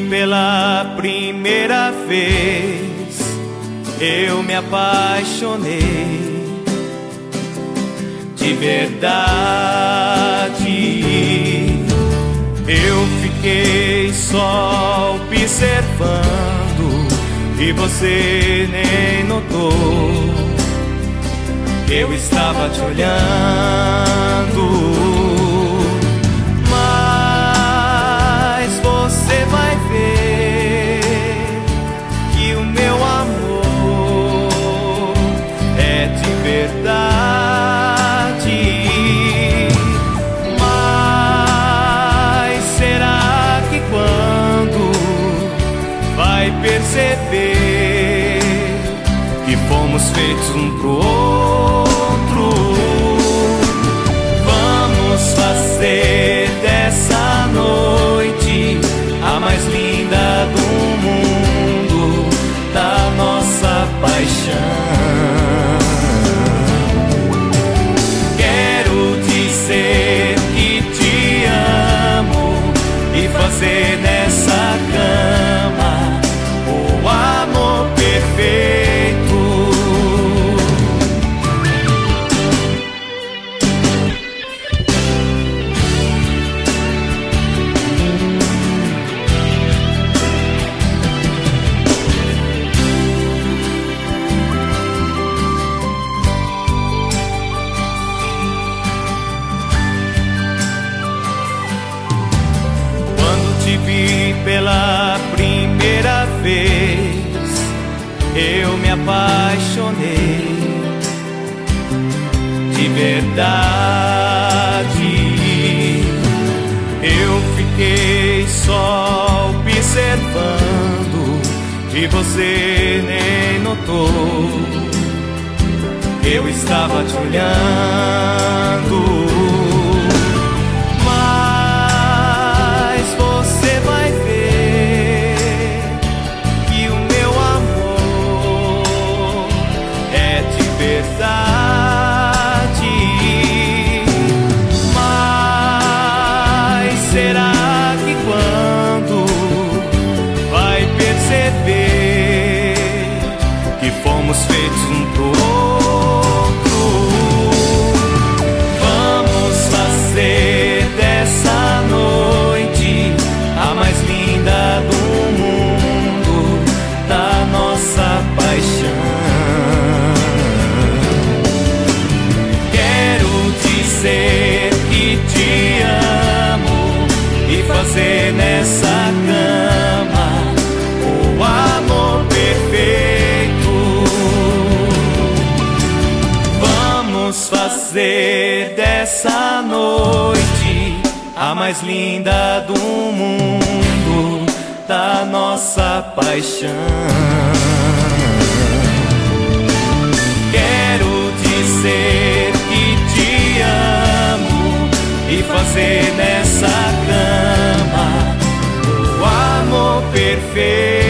pela primeira vez, eu me apaixonei de verdade. Eu fiquei só observando e você nem notou. Eu estava te olhando, mas você vai ver que o meu amor é de verdade. Mas será que quando vai perceber que fomos feitos um pro outro, vamos fazer dessa noite a mais linda do mundo, da nossa paixão. Quero dizer que te amo e fazer nessa cama o amor perfeito. Te vi pela primeira vez, eu me apaixonei de verdade. Eu fiquei só observando e você nem notou. Eu estava te olhando, você vai ver que o meu amor é de verdade. Mas será que quando vai perceber que fomos feitos um pro outro, vamos fazer dessa noite a mais linda do mundo, da nossa paixão. Quero dizer que te amo e fazer nessa cama o amor perfeito. Vamos fazer dessa noite a mais linda do mundo, da nossa paixão. Quero dizer que te amo e fazer nessa cama o amor perfeito.